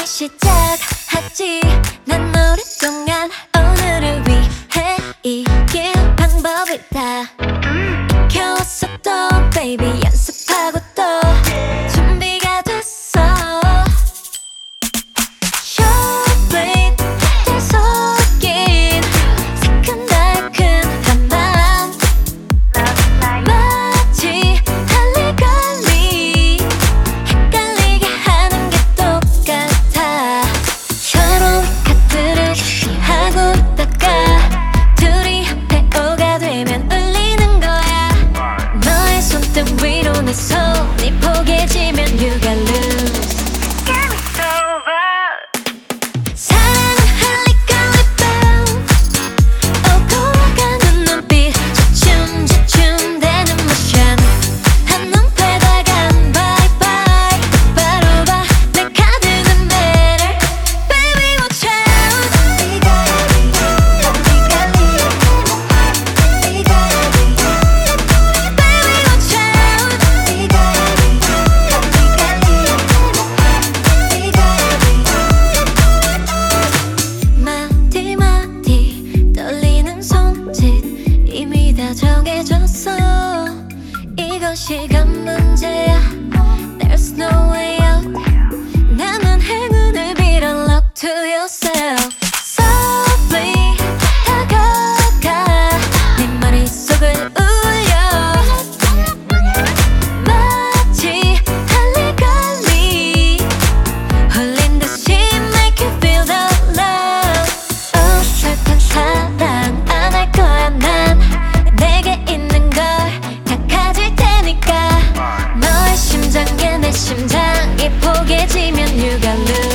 시작하지. 난 오랫동안 오늘을 위해 이길 방법을 다 겨웠었던 baby 연습하고 또 준비가 됐어. 쇼블릿 때 섞인 새끈달큰한 밤 마치 할리갈리 헷갈리게 하는 게 똑같아. 서로 카드를 하고 있다가 둘이 합해 오가 되면 울리는 거야. 너의 손등 위로 내 손이 포개지면 you got loose. 사랑은 할리갈리 bounce. 오고 가는 눈빛 주춤주춤대는 모션 한눈 패다간 bye bye. 바로 봐 내 카드는 better. Baby watch out. Baby watch out. 마디마디 떨리는 손짓 이미 다 정해졌어. 이건 시간 문제야. There's no way out. 나는 행운을 빌어 luck to yourself. Softly 다가가 네 머릿속을 울려 마치 할리갈리 홀린 듯이 make you feel the love. 어설픈 사랑 안 할 거야 난. 내게 있는 걸 다 가질 테니까. 너의 심장에 내 심장이 포개지면 you got loose.